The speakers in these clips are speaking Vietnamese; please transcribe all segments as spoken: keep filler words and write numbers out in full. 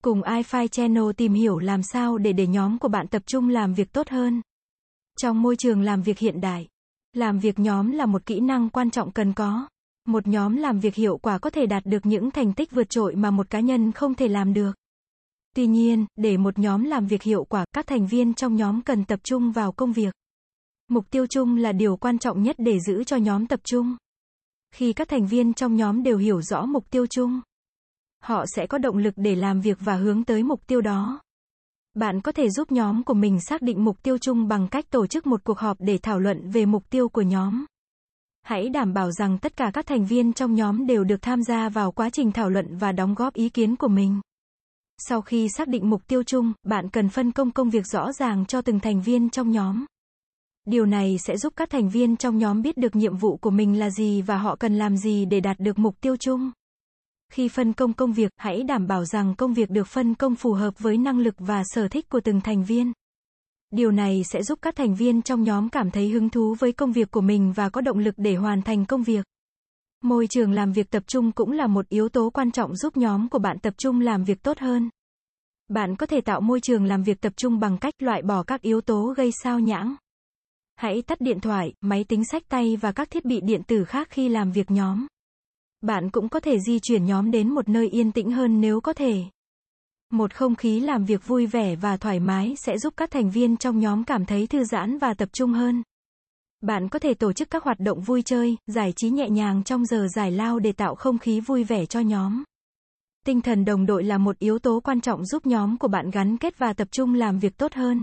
Cùng iFi Channel tìm hiểu làm sao để để nhóm của bạn tập trung làm việc tốt hơn. Trong môi trường làm việc hiện đại, làm việc nhóm là một kỹ năng quan trọng cần có. Một nhóm làm việc hiệu quả có thể đạt được những thành tích vượt trội mà một cá nhân không thể làm được. Tuy nhiên, để một nhóm làm việc hiệu quả, các thành viên trong nhóm cần tập trung vào công việc. Mục tiêu chung là điều quan trọng nhất để giữ cho nhóm tập trung. Khi các thành viên trong nhóm đều hiểu rõ mục tiêu chung, họ sẽ có động lực để làm việc và hướng tới mục tiêu đó. Bạn có thể giúp nhóm của mình xác định mục tiêu chung bằng cách tổ chức một cuộc họp để thảo luận về mục tiêu của nhóm. Hãy đảm bảo rằng tất cả các thành viên trong nhóm đều được tham gia vào quá trình thảo luận và đóng góp ý kiến của mình. Sau khi xác định mục tiêu chung, bạn cần phân công công việc rõ ràng cho từng thành viên trong nhóm. Điều này sẽ giúp các thành viên trong nhóm biết được nhiệm vụ của mình là gì và họ cần làm gì để đạt được mục tiêu chung. Khi phân công công việc, hãy đảm bảo rằng công việc được phân công phù hợp với năng lực và sở thích của từng thành viên. Điều này sẽ giúp các thành viên trong nhóm cảm thấy hứng thú với công việc của mình và có động lực để hoàn thành công việc. Môi trường làm việc tập trung cũng là một yếu tố quan trọng giúp nhóm của bạn tập trung làm việc tốt hơn. Bạn có thể tạo môi trường làm việc tập trung bằng cách loại bỏ các yếu tố gây sao nhãng. Hãy tắt điện thoại, máy tính xách tay và các thiết bị điện tử khác khi làm việc nhóm. Bạn cũng có thể di chuyển nhóm đến một nơi yên tĩnh hơn nếu có thể. Một không khí làm việc vui vẻ và thoải mái sẽ giúp các thành viên trong nhóm cảm thấy thư giãn và tập trung hơn. Bạn có thể tổ chức các hoạt động vui chơi, giải trí nhẹ nhàng trong giờ giải lao để tạo không khí vui vẻ cho nhóm. Tinh thần đồng đội là một yếu tố quan trọng giúp nhóm của bạn gắn kết và tập trung làm việc tốt hơn.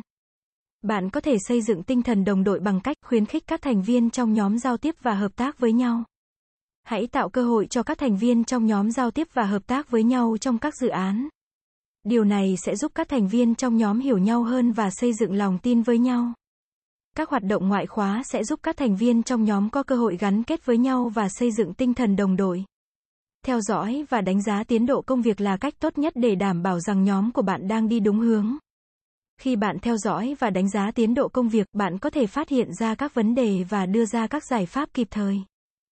Bạn có thể xây dựng tinh thần đồng đội bằng cách khuyến khích các thành viên trong nhóm giao tiếp và hợp tác với nhau. Hãy tạo cơ hội cho các thành viên trong nhóm giao tiếp và hợp tác với nhau trong các dự án. Điều này sẽ giúp các thành viên trong nhóm hiểu nhau hơn và xây dựng lòng tin với nhau. Các hoạt động ngoại khóa sẽ giúp các thành viên trong nhóm có cơ hội gắn kết với nhau và xây dựng tinh thần đồng đội. Theo dõi và đánh giá tiến độ công việc là cách tốt nhất để đảm bảo rằng nhóm của bạn đang đi đúng hướng. Khi bạn theo dõi và đánh giá tiến độ công việc, bạn có thể phát hiện ra các vấn đề và đưa ra các giải pháp kịp thời.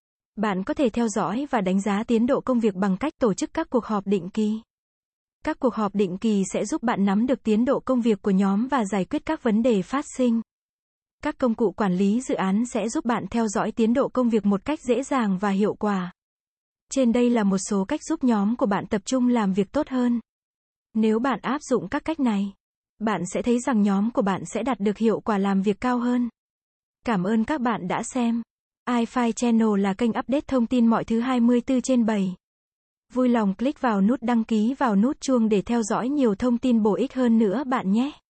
Bạn có thể theo dõi và đánh giá tiến độ công việc bằng cách tổ chức các cuộc họp định kỳ. Các cuộc họp định kỳ sẽ giúp bạn nắm được tiến độ công việc của nhóm và giải quyết các vấn đề phát sinh. Các công cụ quản lý dự án sẽ giúp bạn theo dõi tiến độ công việc một cách dễ dàng và hiệu quả. Trên đây là một số cách giúp nhóm của bạn tập trung làm việc tốt hơn. Nếu bạn áp dụng các cách này, bạn sẽ thấy rằng nhóm của bạn sẽ đạt được hiệu quả làm việc cao hơn. Cảm ơn các bạn đã xem. iFi Channel là kênh update thông tin mọi thứ hai mươi tư trên bảy. Vui lòng click vào nút đăng ký vào nút chuông để theo dõi nhiều thông tin bổ ích hơn nữa bạn nhé.